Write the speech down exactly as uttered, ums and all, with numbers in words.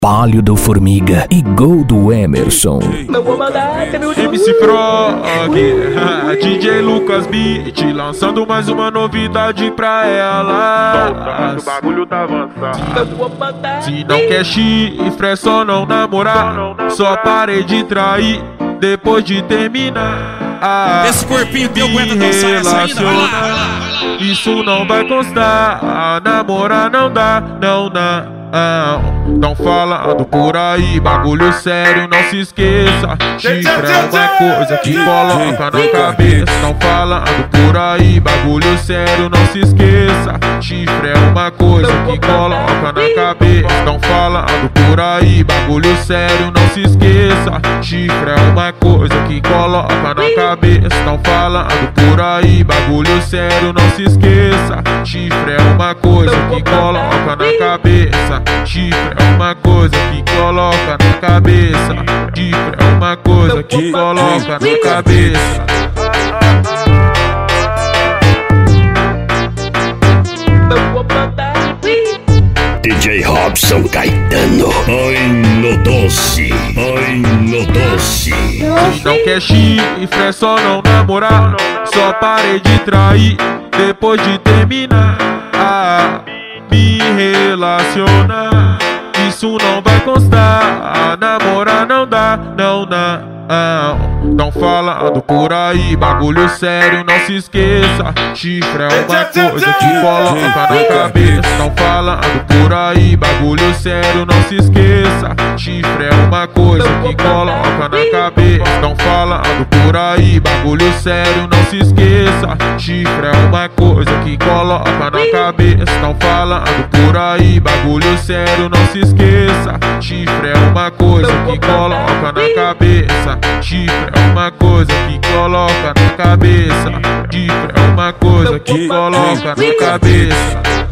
Palio do Formiga e gol do Emerson. Não vou mandar, você viu? M C Frog, D J Lucas Beat, lançando mais uma novidade pra ela. O bagulho tá avançado. Não vou mandar. Se não quer chifre, é só não namorar. Só parei de trair depois de terminar. Ah, esse corpinho teu aguenta dançar essa ainda? Vai lá, vai lá, vai lá. Isso não vai constar. Ah, namorar não dá, não dá. Não falando por aí, bagulho sério, não se esqueça. Chifre é uma coisa que coloca na cabeça. Não falando por aí, bagulho sério, não se esqueça. Chifre é uma coisa que coloca na cabeça. Não falando por aí, bagulho sério, não se esqueça. Chifre é uma coisa que coloca na cabeça. Não falando por aí, bagulho sério, não se esqueça. Chifre é uma coisa que coloca na cabeça. Chifre é uma coisa que coloca na cabeça. Chifre é uma coisa que coloca na cabeça. D J Robson Caetano, ai no doce, ai no doce. Se não quer chifre, é só não namorar. Só parei de trair depois de terminar. Ah, me relacionar, isso não vai constar. Namorar não dá, não dá. Não falando por aí, bagulho sério, não se esqueça. Chifre é uma coisa que coloca na cabeça. Não falando por aí, bagulho sério, não se esqueça. Chifre é uma coisa que coloca na cabeça. Não falando por aí, bagulho sério, não se esqueça. Chifre é uma coisa que coloca na cabeça. Não falando por aí, bagulho sério, não se esqueça. Chifre é uma coisa que coloca na cabeça. Chifre é uma coisa que coloca na cabeça. Chifre é uma coisa que coloca na cabeça.